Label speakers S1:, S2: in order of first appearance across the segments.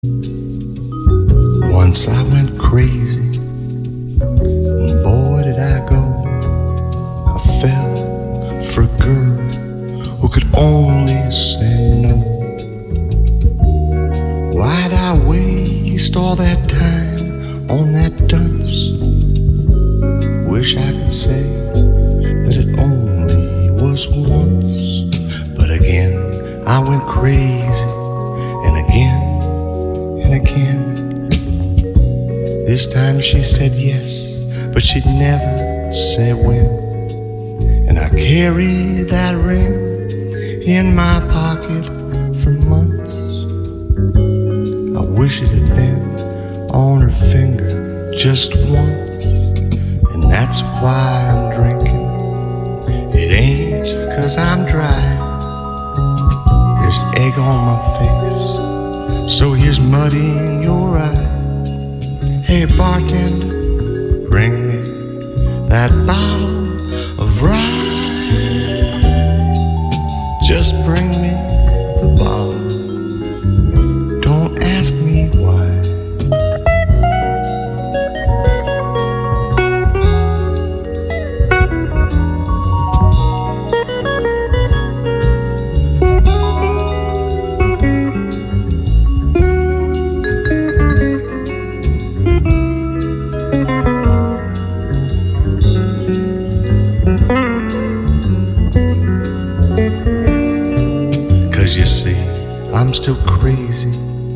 S1: Once I went crazy, and boy did I go. I fell for a girl who could only say no. Why'd I waste all that time on that dunce? Wish I could say that it only was once. But again I went crazy, and again and again. This time she said yes, but she'd never say when. And I carried that ring in my pocket for months. I wish it had been on her finger just once. And that's why I'm drinking. It ain't 'cause I'm dry. There's egg on my face, so here's mud in your eye. Hey bartender, bring me that bottle of rye. Just bring me the bottle, don't ask me why. 'Cause you see, I'm still crazy.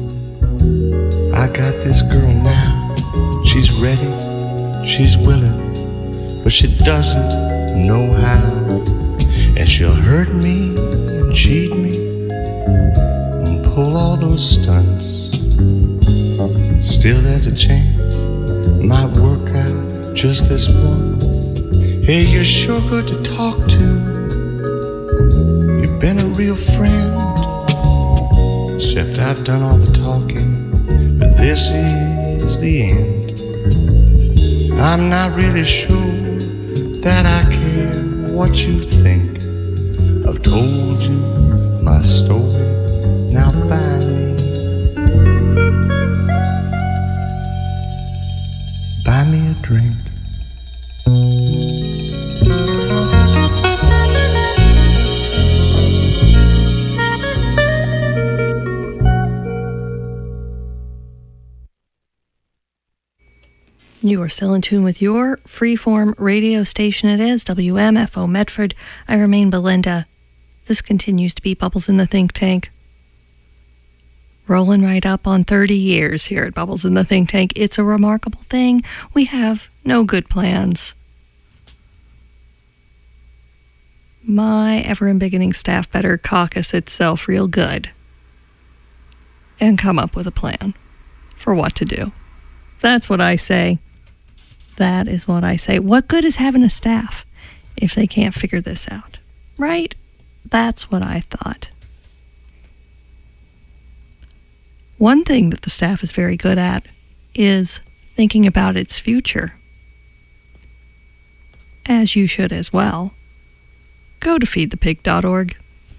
S1: I got this girl now. She's ready, she's willing, but she doesn't know how. And she'll hurt me and cheat me and pull all those stunts. Still there's a chance, might work out just this once. Hey, you're sure good to talk to. You've been a real friend. Except I've done all the talking, but this is the end. I'm not really sure that I care what you think. I've told you my story, now buy me a drink.
S2: You are still in tune with your freeform radio station. It is WMFO Medford. I remain Belinda. This continues to be Bubbles in the Think Tank. Rolling right up on 30 years here at Bubbles in the Think Tank. It's a remarkable thing. We have no good plans. My ever-embiggening staff better caucus itself real good and come up with a plan for what to do. That's what I say. That is what I say. What good is having a staff if they can't figure this out? Right? That's what I thought. One thing that the staff is very good at is thinking about its future. As you should as well. Go to feedthepig.org.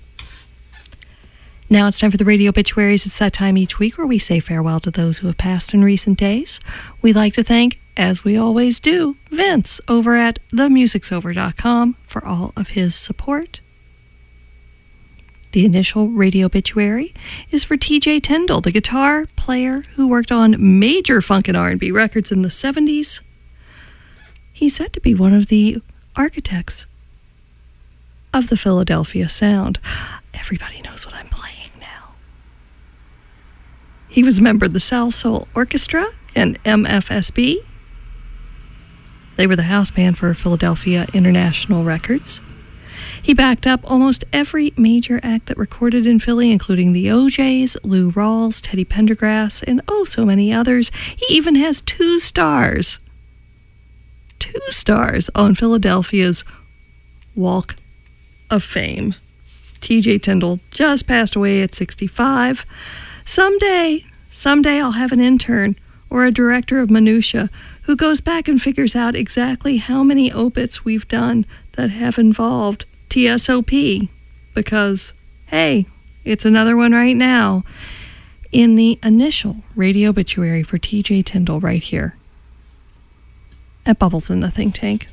S2: Now it's time for the radio obituaries. It's that time each week where we say farewell to those who have passed in recent days. We'd like to thank, as we always do, Vince over at themusicsover.com for all of his support. The initial radio obituary is for TJ Tyndall, the guitar player who worked on major funk and R&B records in the 70s. He's said to be one of the architects of the Philadelphia sound. Everybody knows what I'm playing now. He was a member of the South Soul Orchestra and MFSB. They were the house band for Philadelphia International Records. He backed up almost every major act that recorded in Philly, including the O'Jays, Lou Rawls, Teddy Pendergrass, and oh so many others. He even has 2 stars. 2 stars on Philadelphia's Walk of Fame. TJ Tyndall just passed away at 65. Someday I'll have an intern or a director of minutia who goes back and figures out exactly how many obits we've done that have involved TSOP. Because, hey, it's another one right now. in the initial radio obituary for T.J. Tyndall right here at Bubbles in the Think Tank.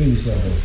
S3: Finish that one.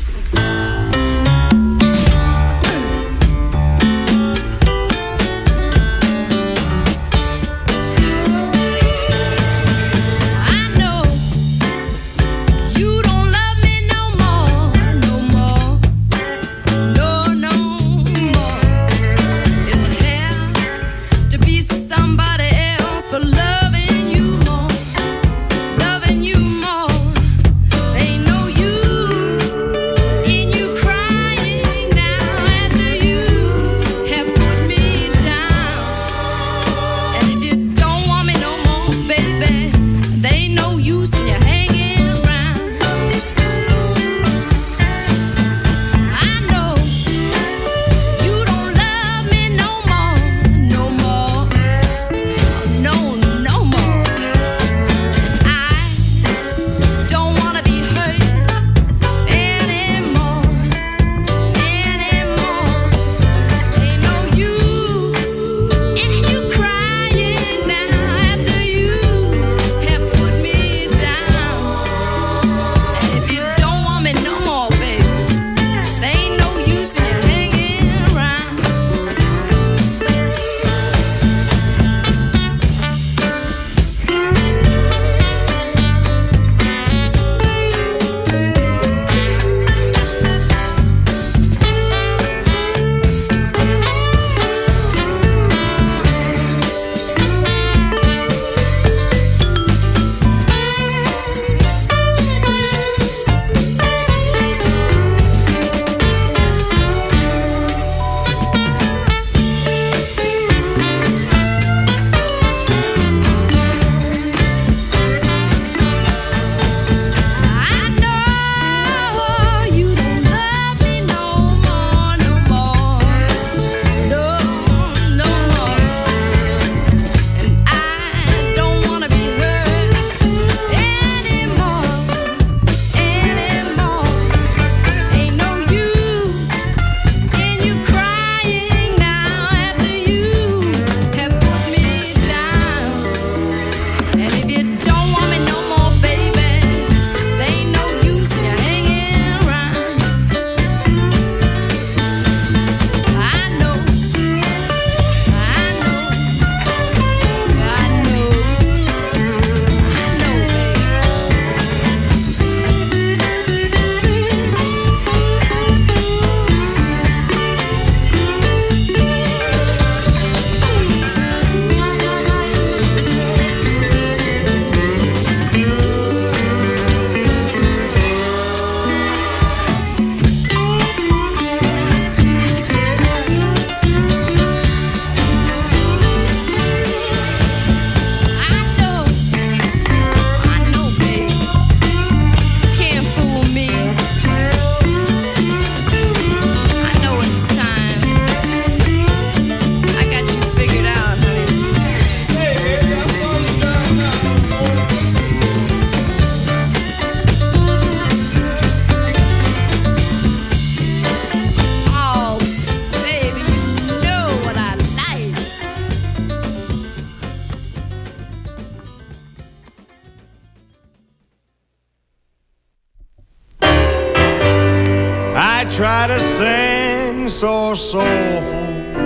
S1: Try to sing so soulful.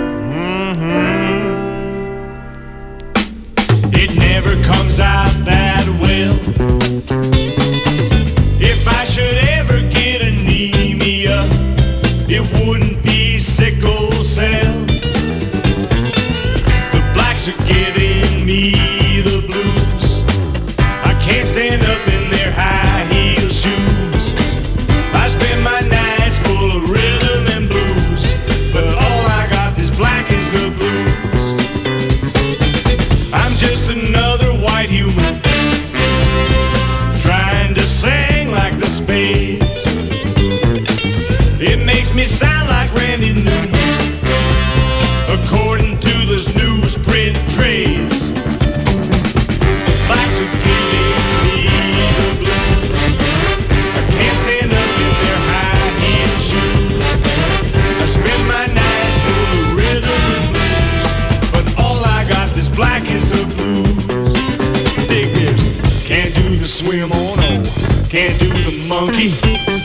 S1: It never comes out that well. If I should ever get anemia, it wouldn't be sickle cell. The blacks are giving me the blues. I can't stand up in their high heel shoes. I spend my nights full of rhythm and blues, but all I got is black as the blues. I'm just another white human trying to sing like the Spades. It makes me sound like Randy Newman according to this newsprint trades. Blacks are giving me the blues. I can't stand up in their high heel shoes. I spend my nights full of rhythm and blues, but all I got this black is the blues. Dig this. Can't do the swim on, can't do the monkey.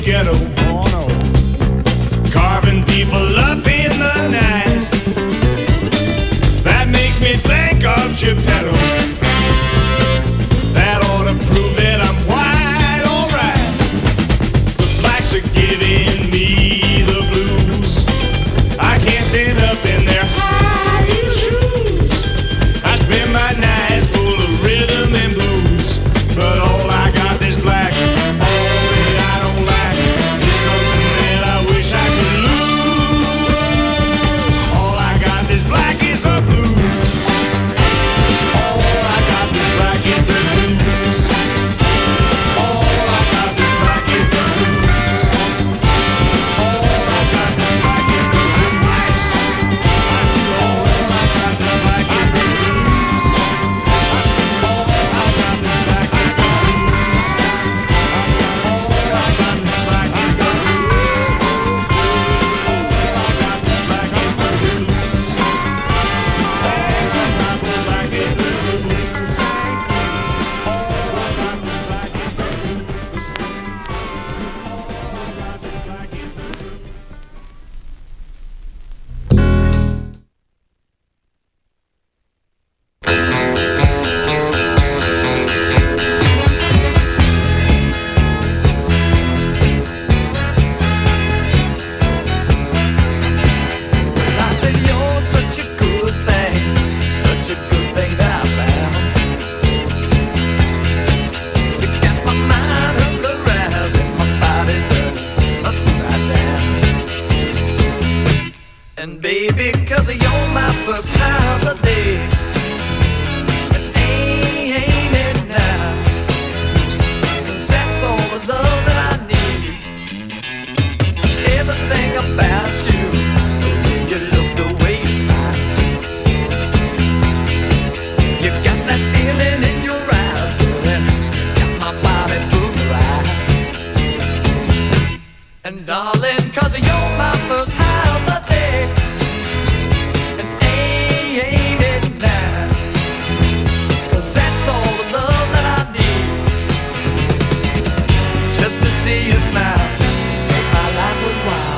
S3: ghetto. Oh no. Carving people up in the night. That makes me think of Geppetto. That ought to prove that I'm quite alright. The blacks are giving me the blues. I can't stand up in their high heel shoes. I spend my nights full of rhythm and blues, but all I got is black. All that I don't like is something that I wish I could lose. All I got is black is the blues. All I got is black is the blues. All I got is black is the blues. All I got is black is the blues. All I got is black is the blues. All I got is black is the blues. All I got is black is the blues. All I got is black is the blues. All I got is black is the blues. All I got is black is the blues. All I got is black is the blues.
S4: I said you're such a good thing that I found. You got my mind hooked around and my body turned upside down. And baby, 'cause you're my first holiday, and ain't it now? 'Cause that's all the love that I need. Everything about you, the way you look, the way you smile. You got that feeling in your eyes, girl, and got my body brutalized. And darling, 'cause you're my first holiday, and ain't it now? 'Cause that's all the love that I need. Just to see you smile, make my life worthwhile.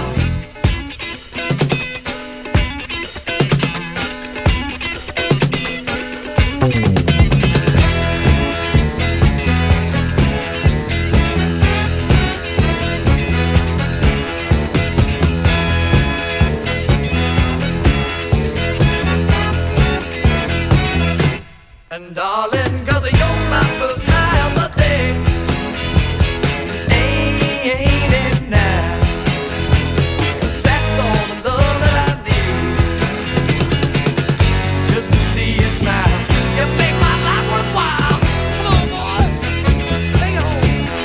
S4: And darling, 'cause you're my first holiday, ain't it now? 'Cause that's all the love that I need. Just to see you smile, you make my life worthwhile. Come on, boy, hang on.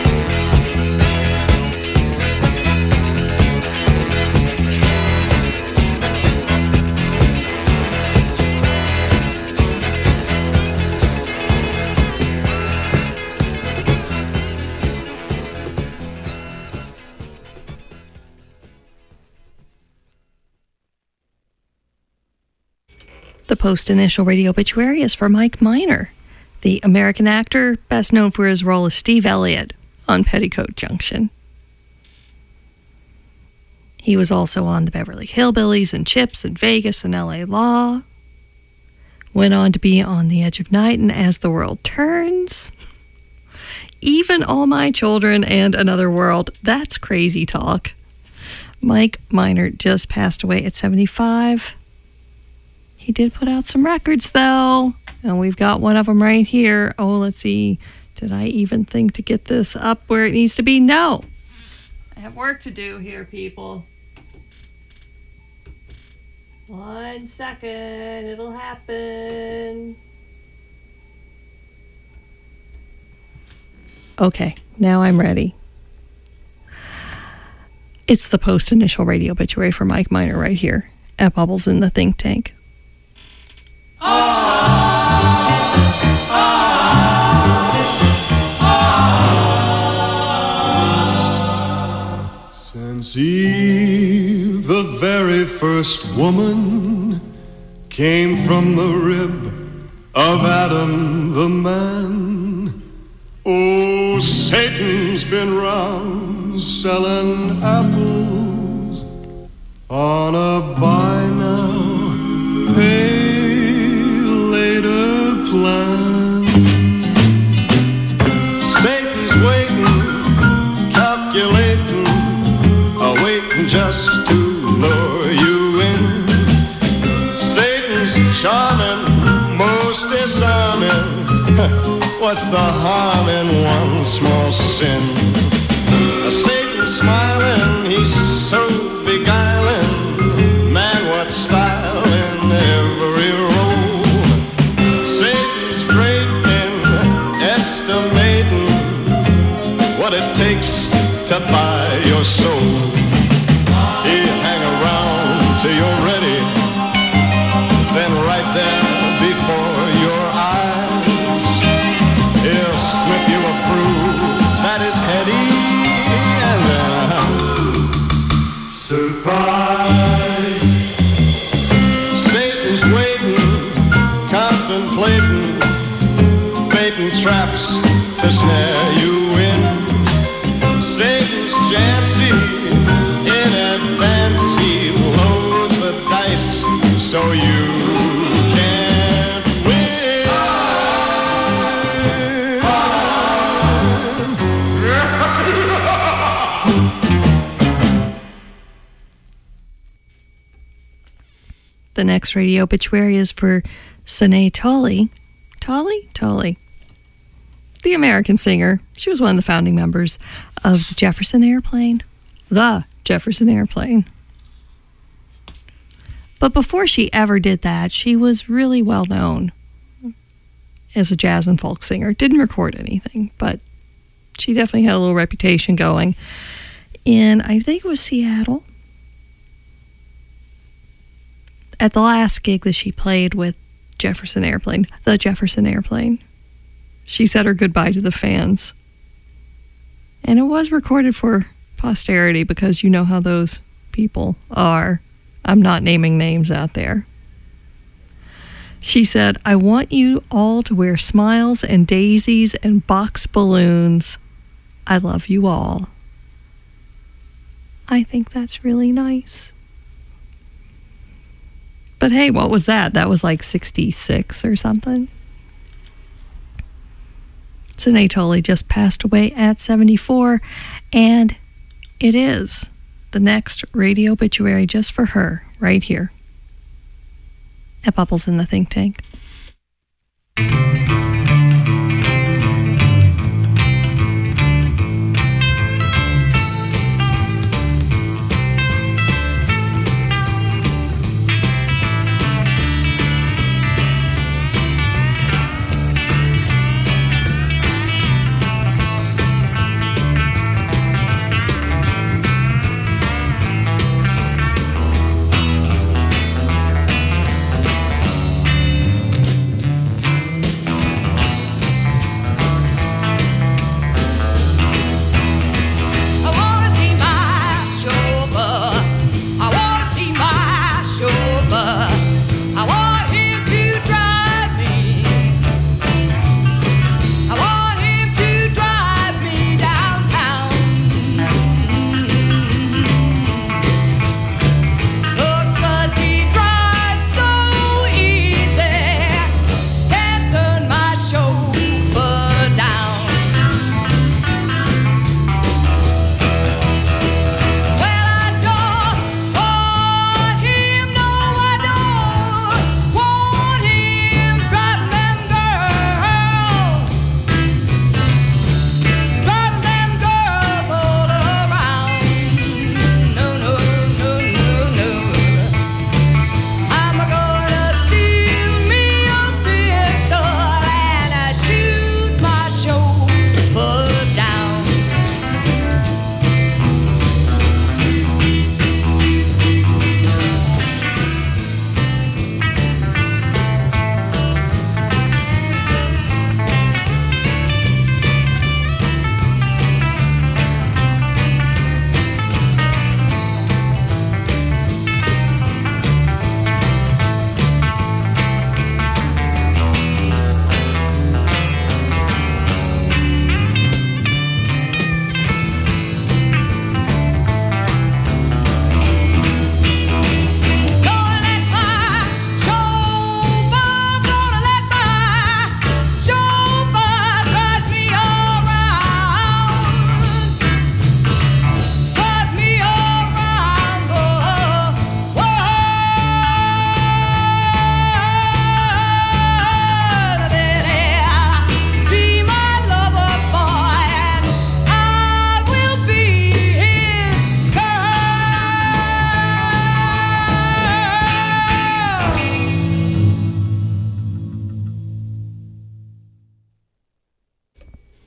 S2: The post-initial radio obituary is for Mike Miner, the American actor best known for his role as Steve Elliott on Petticoat Junction. He was also on the Beverly Hillbillies and Chips and Vegas and L.A. Law. Went on to be on The Edge of Night and As the World Turns. Even All My Children and Another World. That's crazy talk. Mike Miner just passed away at 75. He did put out some records, though, and we've got one of them right here. Oh, let's see. Did I even think to get this up where it needs to be? No. I have work to do here, people. 1 second. It'll happen. Okay, now I'm ready. It's the post-initial radio obituary for Mike Miner right here at Bubbles in the Think Tank.
S1: Since Eve, the very first woman, came from the rib of Adam the man. Oh, Satan's been round selling apples on a buy now, pay later plan. Satan's waiting, calculating, waiting just to lure you in. Satan's charming, most disarming. What's the harm in one small sin? Satan's smiling, he's so beguiling. Man, what style in every role. Satan's great in estimating what it takes to buy your soul. He'll hang around till you're ready, then right there before your eyes, he'll slip you a brew that is heady, and then surprise. Satan's waiting, contemplating, baiting traps to snare you in. Satan's chancy, in advance he loads the dice so you can't win.
S2: The next radio obituary is for Sinead Tolley. Tolley. The American singer. She was one of the founding members of the Jefferson Airplane. The Jefferson Airplane. But before she ever did that, she was really well known as a jazz and folk singer. Didn't record anything, but she definitely had a little reputation going in, I think it was Seattle. At the last gig that she played with Jefferson Airplane, the Jefferson Airplane, she said her goodbye to the fans. And it was recorded for posterity because you know how those people are. I'm not naming names out there. She said, "I want you all to wear smiles and daisies and box balloons. I love you all." I think that's really nice. But hey, what was that? That was like 66 or something. Sinead Tolley just passed away at 74, and it is the next radio obituary just for her right here at Bubbles in the Think Tank.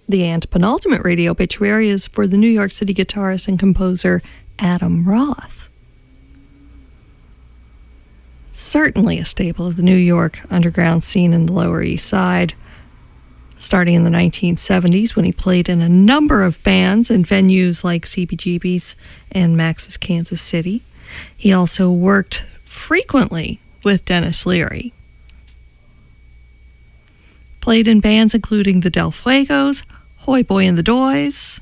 S2: The antepenultimate radio obituary is for the New York City guitarist and composer Adam Roth. Certainly a staple of the New York underground scene in the Lower East Side, starting in the 1970s when he played in a number of bands and venues like CBGB's and Max's Kansas City. He also worked frequently with Dennis Leary. Played in bands including the Del Fuegos, Hoy Boy and the Doys.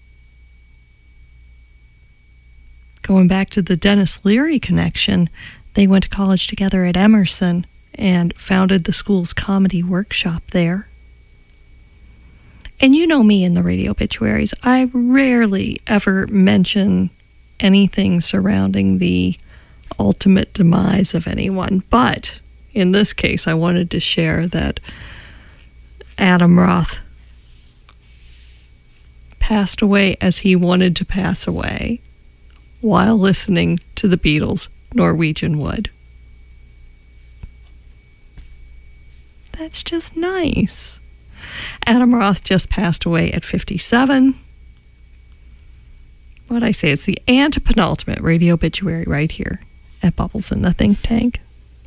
S2: Going back to the Dennis Leary connection, they went to college together at Emerson and founded the school's comedy workshop there. And you know me in the radio obituaries, I rarely ever mention anything surrounding the ultimate demise of anyone. But in this case, I wanted to share that Adam Roth passed away as he wanted to pass away while listening to the Beatles' Norwegian Wood. That's just nice. Adam Roth just passed away at 57. What I say, it's the antepenultimate radio obituary right here at Bubbles in the Think Tank.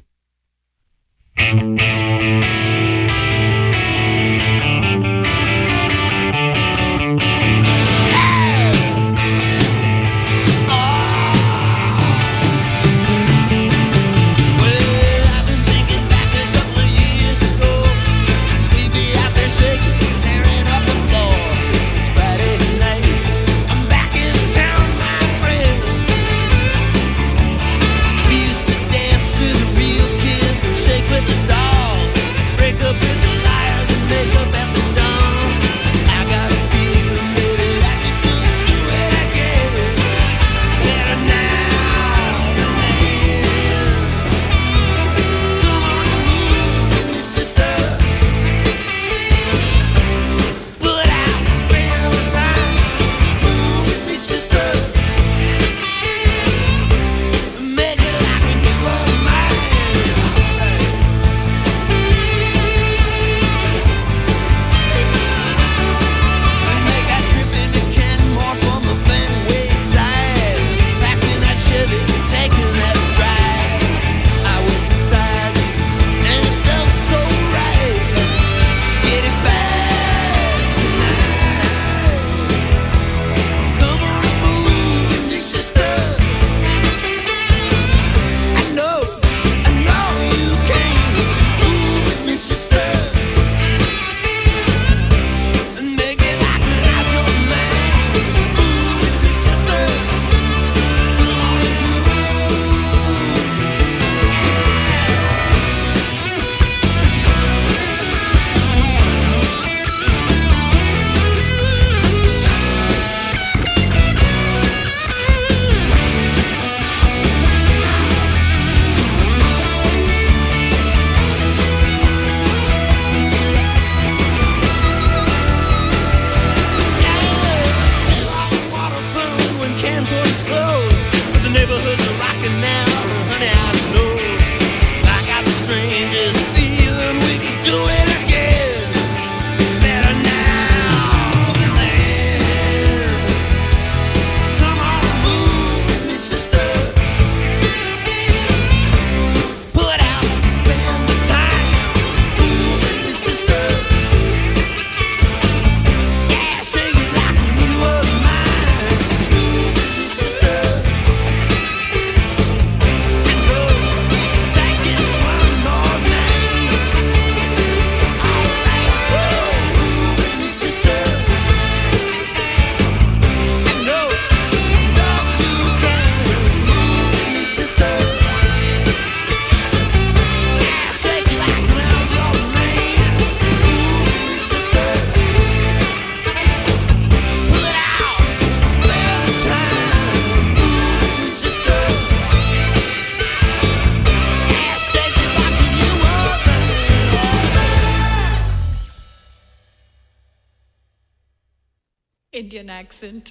S5: Indian accent.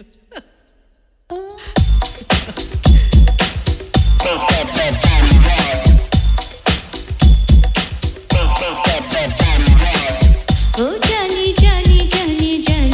S6: Oh, Johnny, Johnny, Johnny, Johnny.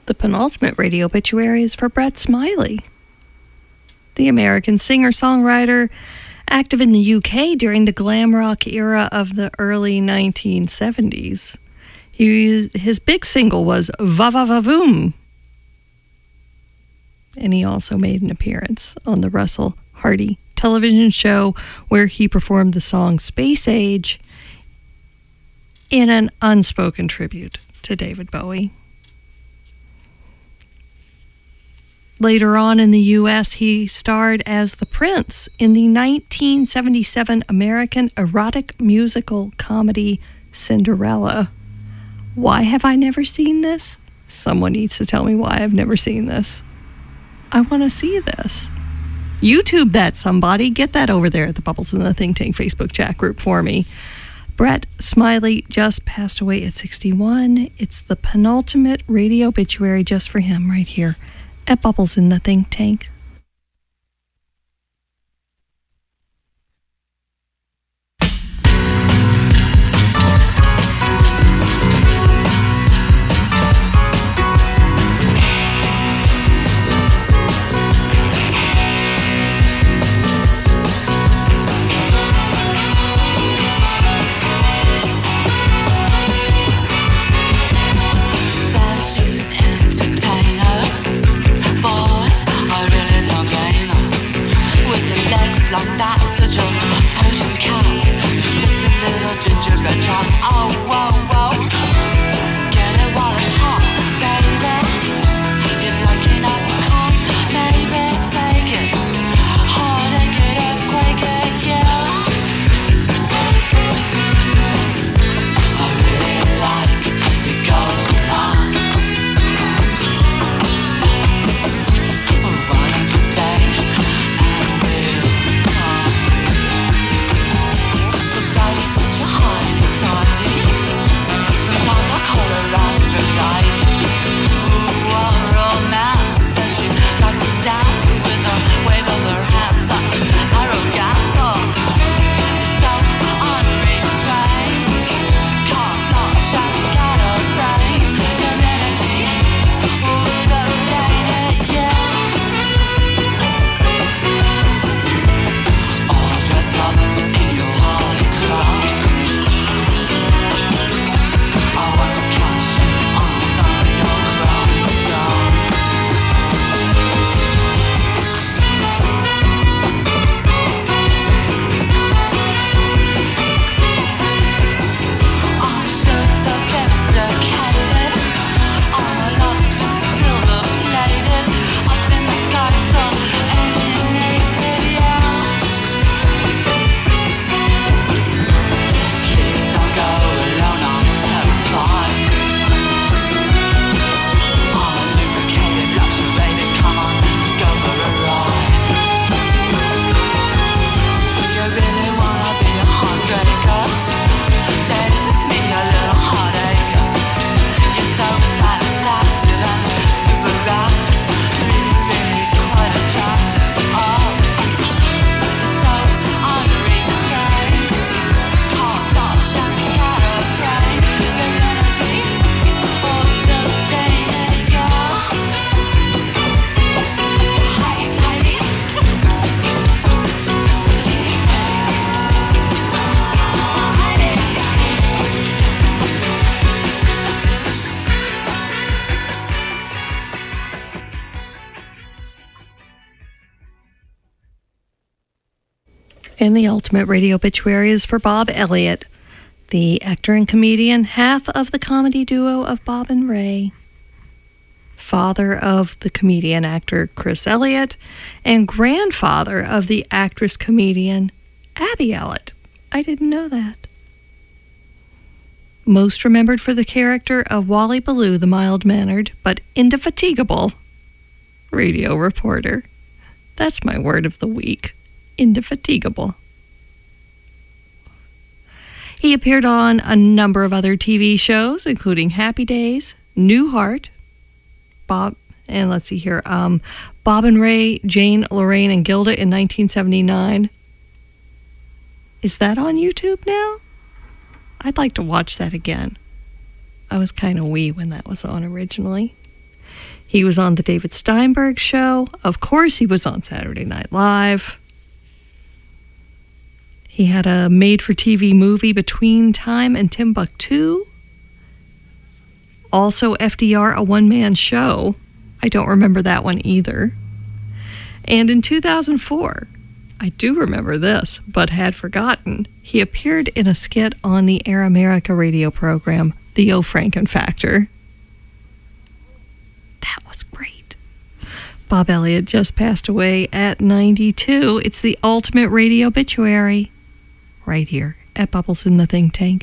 S2: The penultimate radio obituary is for Brett Smiley, the American singer-songwriter active in the UK during the glam rock era of the early 1970s. His big single was Va Va Va Voom. And he also made an appearance on the Russell Hardy television show where he performed the song Space Age in an unspoken tribute to David Bowie. Later on in the U.S., he starred as the Prince in the 1977 American erotic musical comedy Cinderella. Why have I never seen this? Someone needs to tell me why I've never seen this. I want to see this. YouTube that, somebody. Get that over there at the Bubbles in the Think Tank Facebook chat group for me. Brett Smiley just passed away at 61. It's the penultimate radio obituary just for him right here at Bubbles in the Think Tank. And the ultimate radio obituary is for Bob Elliott, the actor and comedian, half of the comedy duo of Bob and Ray, father of the comedian actor Chris Elliott, and grandfather of the actress comedian Abby Elliott. I didn't know that. Most remembered for the character of Wally Ballou, the mild-mannered but indefatigable radio reporter. That's my word of the week. Indefatigable. He appeared on a number of other TV shows, including Happy Days, Newhart, Bob and Ray, Jane, Lorraine, and Gilda in 1979. Is that on YouTube now? I'd like to watch that again. I was kind of wee when that was on originally. He was on The David Steinberg Show. Of course, he was on Saturday Night Live. He had a made-for-TV movie, Between Time and Timbuktu. Also, FDR, a one-man show. I don't remember that one either. And in 2004, I do remember this, but had forgotten, he appeared in a skit on the Air America radio program, The O. Franken Factor. That was great. Bob Elliott just passed away at 92. It's the ultimate radio obituary right here at Bubbles in the Think Tank.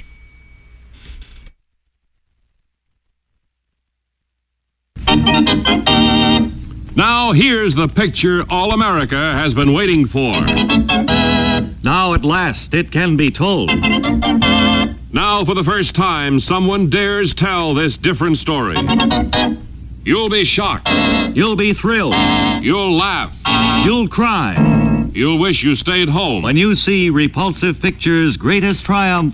S6: Now here's the picture all America has been waiting for.
S7: Now at last it can be told.
S6: Now for the first time, someone dares tell this different story. You'll be shocked.
S7: You'll be thrilled.
S6: You'll laugh.
S7: You'll cry.
S6: You'll wish you stayed home.
S7: When you see Repulsive Pictures' greatest triumph.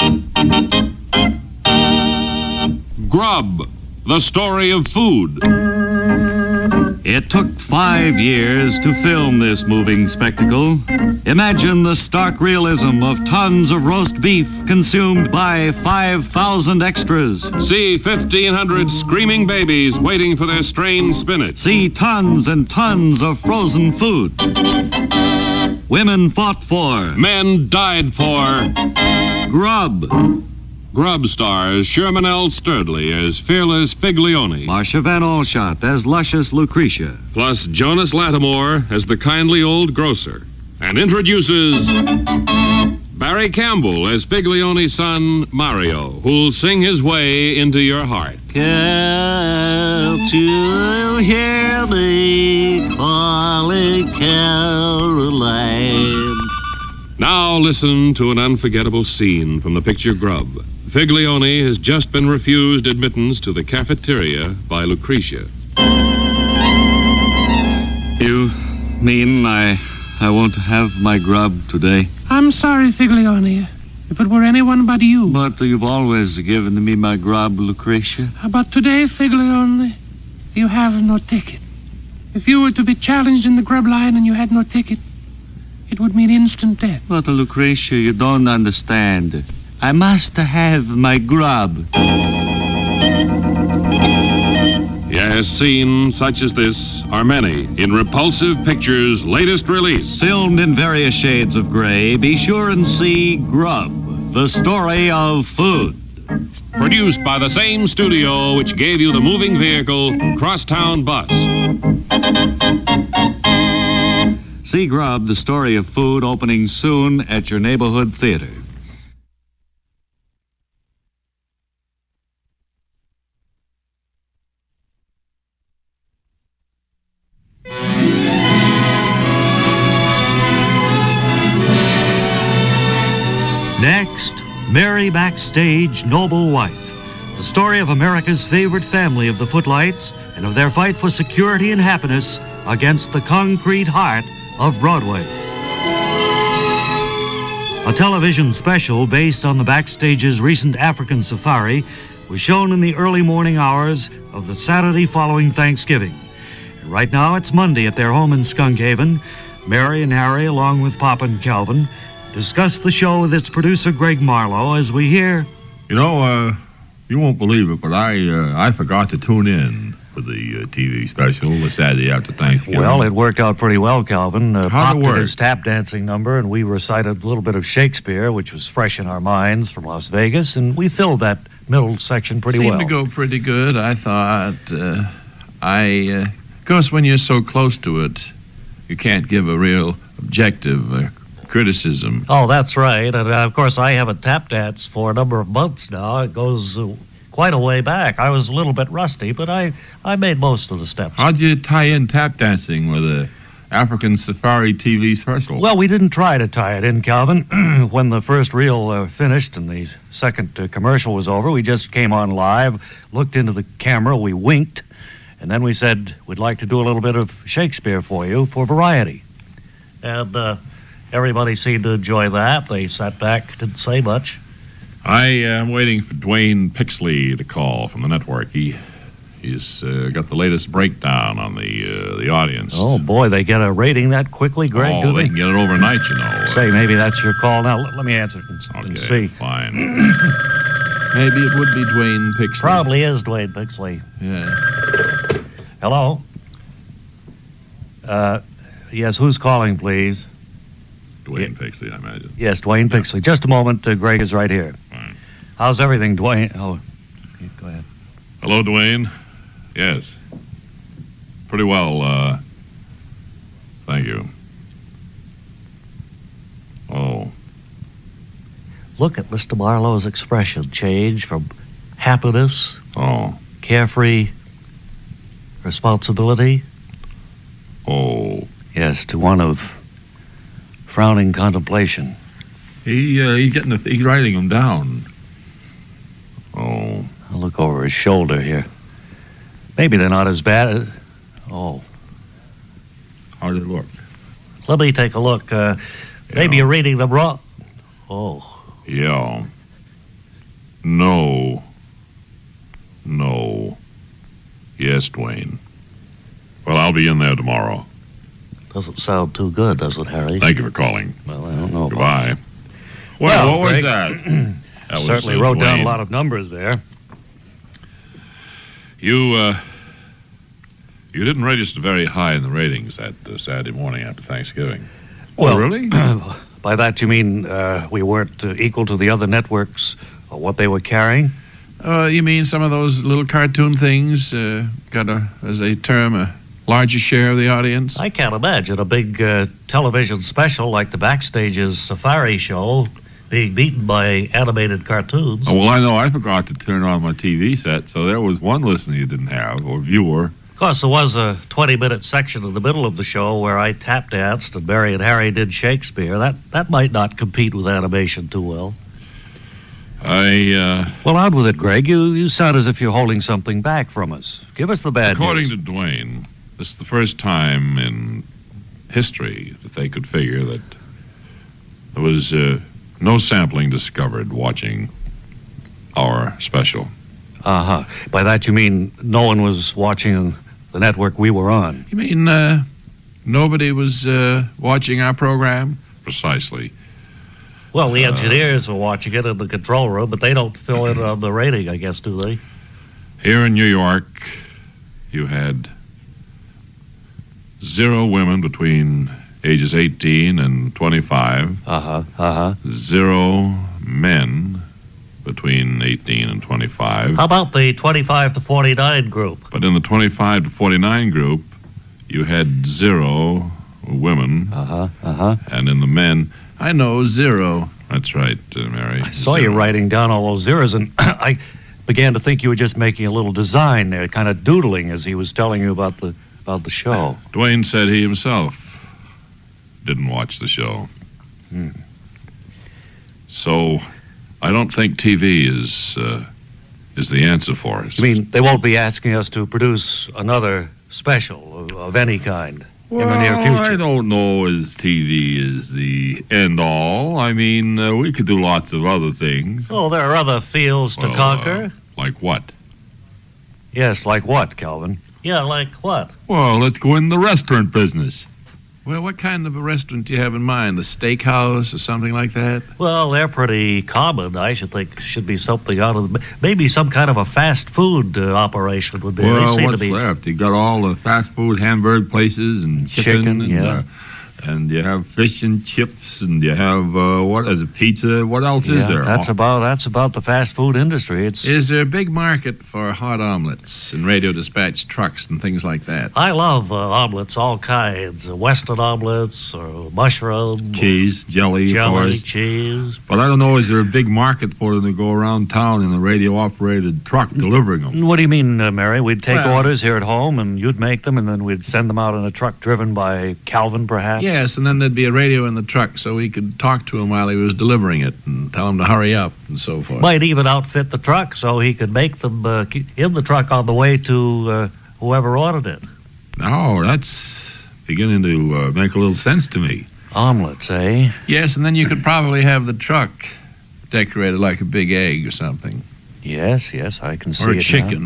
S6: Grub, the story of food.
S7: It took 5 years to film this moving spectacle. Imagine the stark realism of tons of roast beef consumed by 5,000 extras.
S6: See 1,500 screaming babies waiting for their strained spinach.
S7: See tons and tons of frozen food. Women fought for.
S6: Men died for.
S7: Grub.
S6: Grub stars Sherman L. Sturdley as fearless Figlione.
S7: Marcia Van Alshot as luscious Lucretia.
S6: Plus Jonas Lattimore as the kindly old grocer. And introduces Barry Campbell as Figlione's son, Mario, who'll sing his way into your heart.
S7: Can't you hear me calling Caroline?
S6: Now listen to an unforgettable scene from the picture Grub. Figlione has just been refused admittance to the cafeteria by Lucretia.
S7: You mean I won't have my grub today?
S8: I'm sorry, Figlione. If it were anyone but you.
S7: But you've always given me my grub, Lucretia.
S8: But today, Figlione, you have no ticket. If you were to be challenged in the grub line and you had no ticket, it would mean instant death.
S7: But Lucretia, you don't understand. I must have my grub.
S6: Yes, scenes such as this are many in Repulsive Pictures' latest release.
S7: Filmed in various shades of gray, be sure and see Grub, the story of food.
S6: Produced by the same studio which gave you the moving vehicle Crosstown Bus.
S7: See Grub, the story of food, opening soon at your neighborhood theater. Next, Mary Backstage, Noble Wife. The story of America's favorite family of the Footlights and of their fight for security and happiness against the concrete heart of Broadway. A television special based on the Backstage's recent African safari was shown in the early morning hours of the Saturday following Thanksgiving. And right now it's Monday at their home in Skunk Haven. Mary and Harry, along with Pop and Calvin, discuss the show with its producer Greg Marlowe as we hear.
S9: You know, you won't believe it, but I forgot to tune in for the TV special the Saturday after Thanksgiving.
S7: Well, it worked out pretty well, Calvin.
S9: How'd it
S7: Pop
S9: work?
S7: did his tap dancing number, and we recited a little bit of Shakespeare, which was fresh in our minds from Las Vegas, and we filled that middle section pretty well.
S10: Seemed to go pretty good, I thought. Of course, when you're so close to it, you can't give a real objective criticism.
S7: Oh, that's right. And, of course, I haven't tap danced for a number of months now. It goes quite a way back. I was a little bit rusty, but I made most of the steps.
S9: How'd you tie in tap dancing with the African Safari TV special?
S7: Well, we didn't try to tie it in, Calvin. When the first reel finished and the second commercial was over, we just came on live, looked into the camera, we winked, and then we said, we'd like to do a little bit of Shakespeare for you for variety. And everybody seemed to enjoy that. They sat back, didn't say much.
S9: I am waiting for Dwayne Pixley to call from the network. He He's got the latest breakdown on the audience.
S7: Oh, boy, they get a rating that quickly, Greg, do
S9: they
S7: they?
S9: can get it overnight, you know.
S7: Say, maybe that's your call now. Let me answer and
S9: Okay,
S7: see.
S9: fine.
S10: Maybe it would be Dwayne Pixley.
S7: Probably is Dwayne Pixley.
S10: Yeah.
S7: Hello? Yes, who's calling, please?
S9: Dwayne Pixley, I imagine.
S7: Yes, Dwayne Pixley. Just a moment, Greg is right here.
S9: Fine.
S7: How's everything, Dwayne? Oh, go ahead.
S9: Hello, Dwayne. Yes. Pretty well, thank you. Oh.
S7: Look at Mr. Marlowe's expression change from happiness, carefree responsibility, yes, to one of frowning contemplation.
S9: He's writing them down.
S7: I'll look over his shoulder here. Maybe they're not as bad.
S9: How do they look?
S7: Let me take a look. Maybe you're reading them wrong.
S9: Yeah. No. Yes, Dwayne. Well, I'll be in there tomorrow.
S7: Doesn't sound too good, does it, Harry?
S9: Thank you for calling.
S7: Well, I don't know.
S9: Goodbye. Well, what
S7: Greg,
S9: was that? That was,
S7: certainly wrote down a
S9: Dwayne.
S7: lot of numbers there.
S9: You didn't register very high in the ratings that Saturday morning after Thanksgiving.
S7: Well,
S9: really?
S7: By that you mean we weren't equal to the other networks or what they were carrying?
S10: You mean some of those little cartoon things got as they term, a larger share of the audience?
S7: I can't imagine a big television special like the Backstage's Safari Show being beaten by animated cartoons.
S9: Oh, well, I know I forgot to turn on my TV set, so there was one listener you didn't have, or viewer.
S7: Of course, there was a 20-minute section in the middle of the show where I tap danced and Mary and Harry did Shakespeare. That might not compete with animation too well. Well, out with it, Greg. You sound as if you're holding something back from us. Give us the bad
S9: According
S7: news.
S9: to Dwayne, this is the first time in history that they could figure that there was no sampling discovered watching our special.
S7: Uh-huh. By that you mean no one was watching the network we were on?
S10: You mean nobody was watching our program?
S9: Precisely.
S7: Well, the engineers were watching it in the control room, but they don't fill in on the rating, I guess, do they?
S9: Here in New York, you had 0 women between ages 18 and 25. 0 men between 18 and 25.
S7: How about the 25 to 49 group?
S9: But in the 25 to 49 group, you had 0 women. And in the men,
S10: I know, 0.
S9: That's right, Mary.
S7: I saw you writing down all those zeros, and I began to think you were just making a little design there, kind of doodling as he was telling you about the show.
S9: Dwayne said he himself didn't watch the show. So I don't think TV is the answer for us.
S7: You mean they won't be asking us to produce another special of any kind in the near future?
S9: I don't know as TV is the end-all. I mean, we could do lots of other things.
S7: Oh, there are other fields to conquer.
S9: Like what?
S7: Yes, like what, Calvin? Yeah, like what?
S9: Well, let's go in the restaurant business.
S10: Well, what kind of a restaurant do you have in mind? The steakhouse or something like that?
S7: Well, they're pretty common. I should think should be something out of maybe some kind of a fast food operation would be.
S9: Well,
S7: they seem
S9: what's
S7: to be
S9: left? You got all the fast food hamburger places and chicken and, and you have fish and chips and you have what is it? Pizza? What else is there?
S7: That's about the fast food industry.
S10: Is there a big market for hot omelets and radio dispatch trucks and things like that?
S7: I love omelets, all kinds. Western omelets or mushroom.
S9: Cheese, jelly, of course.
S7: Cheese.
S9: But I don't know, is there a big market for them to go around town in a radio-operated truck delivering them?
S7: What do you mean, Mary? We'd take orders here at home and you'd make them and then we'd send them out in a truck driven by Calvin, perhaps?
S10: Yes, and then there'd be a radio in the truck so we could talk to him while he was delivering it and tell him to hurry up and so forth.
S7: Might even outfit the truck so he could make them in the truck on the way to whoever ordered it.
S9: No, that's beginning to make a little sense to me.
S7: Omelets, eh?
S10: Yes, and then you could probably have the truck decorated like a big egg or something.
S7: Yes, I can see it
S10: Or a chicken.
S7: now.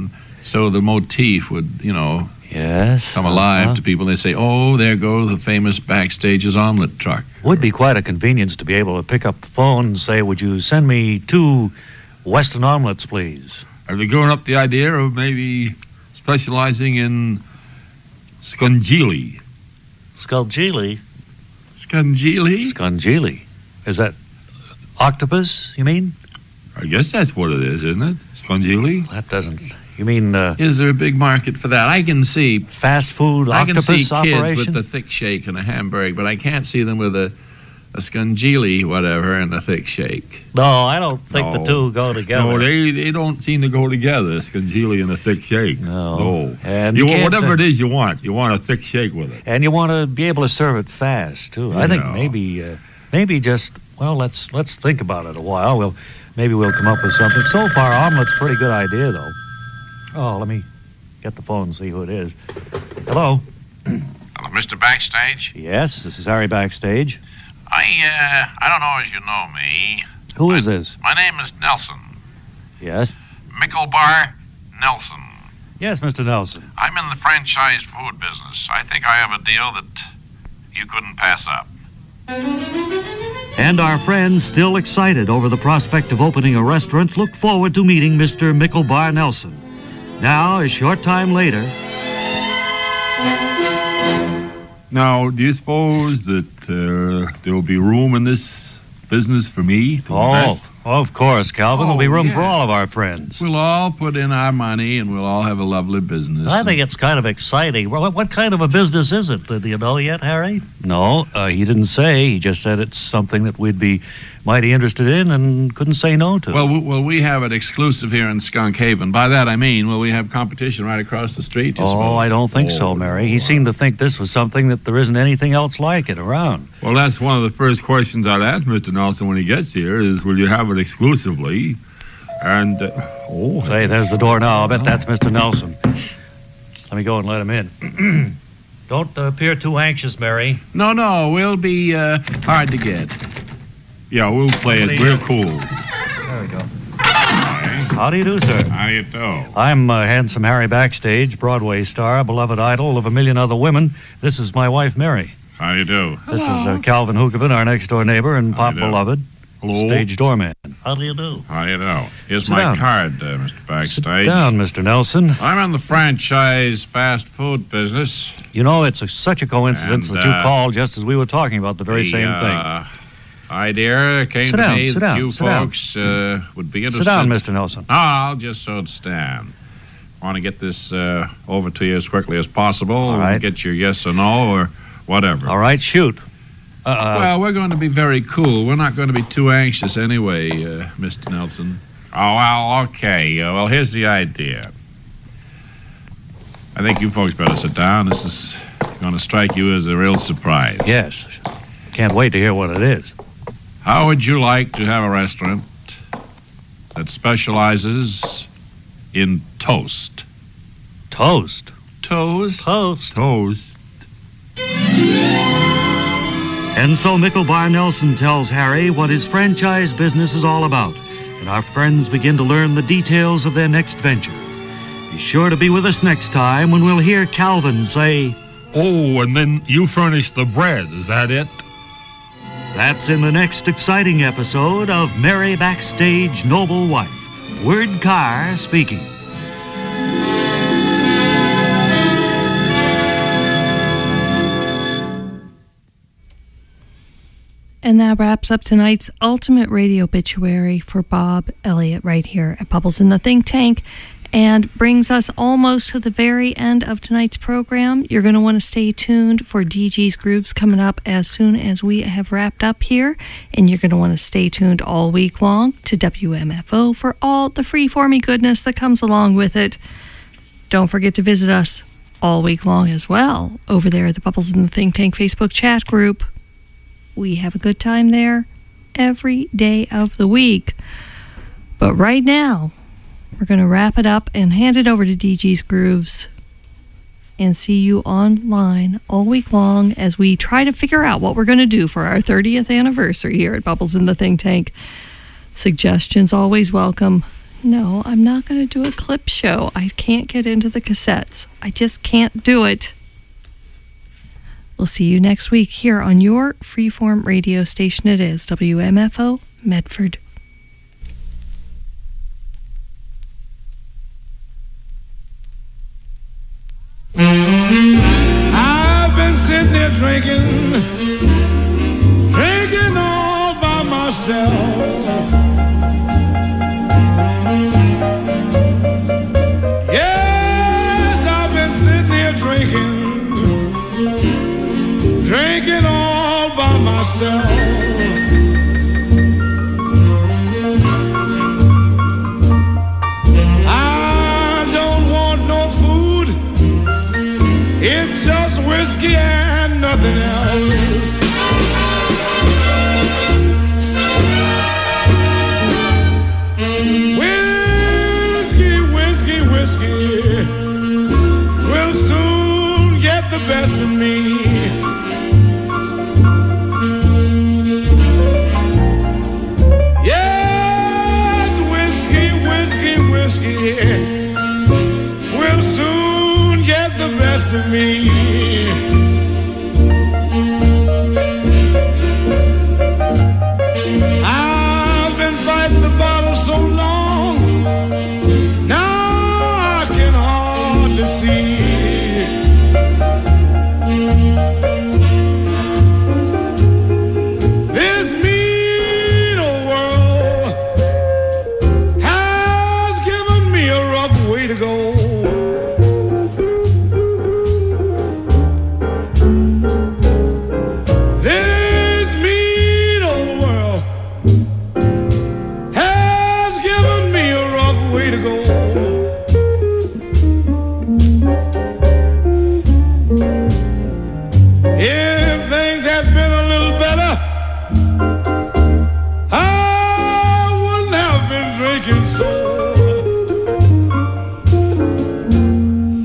S10: So the motif would,
S7: Yes.
S10: come alive to people. They say, oh, there goes the famous Backstage's omelet truck.
S7: Would be quite a convenience to be able to pick up the phone and say, would you send me 2 Western omelets, please?
S9: Are they going up the idea of maybe specializing in scungili?
S7: Scungili?
S10: Scungili?
S7: Scungili. Is that octopus, you mean?
S9: I guess that's what it is, isn't it? Scungili?
S7: That doesn't... You mean...
S10: Is there a big market for that? I can see...
S7: Fast food
S10: I can
S7: octopus
S10: see kids
S7: operation?
S10: with the thick shake and a hamburger, but I can't see them with a scungili, whatever, and a thick shake.
S7: No, I don't think the two go together.
S9: No, they don't seem to go together, scungili and a thick shake.
S7: No. And
S9: you
S7: can't,
S9: whatever it is you want a thick shake with it.
S7: And you want to be able to serve it fast, too. I think maybe just... Well, let's think about it a while. Maybe we'll come up with something. So far, omelet's a pretty good idea, though. Oh, let me get the phone and see who it is. Hello?
S11: Hello, Mr. Backstage?
S7: Yes, this is Harry Backstage.
S11: I don't know as you know me.
S7: Who is this?
S11: My name is Nelson.
S7: Yes?
S11: Micklebar Nelson.
S7: Yes, Mr. Nelson.
S11: I'm in the franchise food business. I think I have a deal that you couldn't pass up.
S7: And our friends, still excited over the prospect of opening a restaurant, look forward to meeting Mr. Micklebar Nelson. Now, a short time later...
S9: Now, do you suppose that there will be room in this business for me to invest?
S7: Of course, Calvin. There'll be room for all of our friends.
S10: We'll all put in our money, and we'll all have a lovely business.
S7: I think it's kind of exciting. Well, what kind of a business is it? Do you know yet, Harry? No, he didn't say. He just said it's something that we'd be mighty interested in and couldn't say no to.
S10: Well, we have it exclusive here in Skunk Haven. By that I mean, will we have competition right across the street?
S7: I don't think so, Mary. He seemed to think this was something that there isn't anything else like it around.
S9: Well, that's one of the first questions I'd ask Mr. Nelson when he gets here is, will you have it exclusively? And,
S7: say, there's the door now. I bet that's Mr. Nelson. Let me go and let him in. Don't appear too anxious, Mary.
S10: No, we'll be hard to get.
S9: Yeah, we'll play it. We're cool.
S7: There we go. How do you do, sir?
S11: How do you do?
S7: I'm handsome Harry Backstage, Broadway star, beloved idol of a million other women. This is my wife, Mary.
S11: How do you do?
S7: This is Calvin Hookoven, our next-door neighbor and pop beloved.
S9: Hello.
S7: Stage doorman. How do you do?
S11: How do you do? Here's
S7: Sit
S11: my
S7: down.
S11: card, Mr. Backstage.
S7: Sit down, Mr. Nelson.
S11: I'm in the franchise fast food business.
S7: You know, it's such a coincidence
S11: And,
S7: that you called just as we were talking about the very same thing.
S11: Idea came
S7: Sit
S11: to
S7: down,
S11: me
S7: sit
S11: that
S7: down,
S11: you
S7: sit down.
S11: folks would be interested.
S7: Sit down, Mr. Nelson.
S11: No, I'll just so stand. Want to get this over to you as quickly as possible.
S7: All right.
S11: Get your yes or no or whatever.
S7: All right, shoot.
S10: Well, we're going to be very cool. We're not going to be too anxious anyway, Mr. Nelson.
S11: Oh, well, okay. Well, here's the idea. I think you folks better sit down. This is going to strike you as a real surprise.
S7: Yes. Can't wait to hear what it is.
S11: How would you like to have a restaurant that specializes in toast?
S7: Toast?
S10: Toast?
S9: Toast.
S7: And so Micklebar Nelson tells Harry what his franchise business is all about, and our friends begin to learn the details of their next venture. Be sure to be with us next time when we'll hear Calvin say,
S9: Oh, and then you furnish the bread, is that it?
S7: That's in the next exciting episode of Mary Backstage Noble Wife. Word Carr speaking.
S2: And that wraps up tonight's ultimate radio obituary for Bob Elliott right here at Bubbles in the Think Tank, and brings us almost to the very end of tonight's program. You're going to want to stay tuned for DG's Grooves coming up as soon as we have wrapped up here, and you're going to want to stay tuned all week long to WMFO for all the free-forming goodness that comes along with it. Don't forget to visit us all week long as well over there at the Bubbles in the Think Tank Facebook chat group. We have a good time there every day of the week. But right now, we're going to wrap it up and hand it over to DG's Grooves and see you online all week long as we try to figure out what we're going to do for our 30th anniversary here at Bubbles in the Think Tank. Suggestions always welcome. No, I'm not going to do a clip show. I can't get into the cassettes. I just can't do it. We'll see you next week here on your freeform radio station. It is WMFO Medford.
S3: I've been sitting here drinking all by myself. Yes, I've been sitting here drinking all by myself. I don't want no food. It's just whiskey and nothing else. Whiskey will soon get the best of me. Yes, whiskey will soon get the best of me. I've been fighting the bottle so long, now I can hardly see.